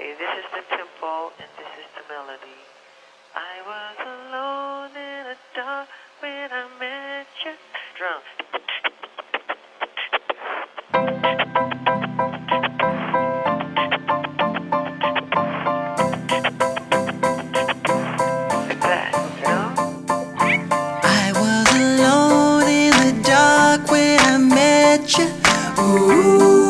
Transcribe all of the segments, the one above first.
Okay, this is the tempo and this is the melody. I was alone in the dark when I met you. Drums. Like that, you know? I was alone in the dark when I met you. Ooh.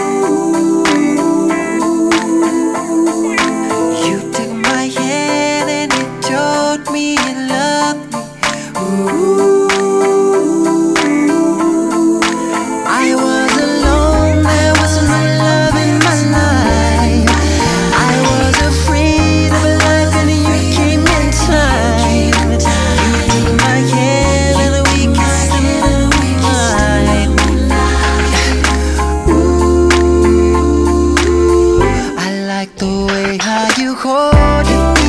You took my hand and you told me you loved me. Ooh. I was alone, there was no love in my life. I was afraid of life and you came in time. You took my hand and we kissed in the moonlight. Ooh, I like the way how you hold it.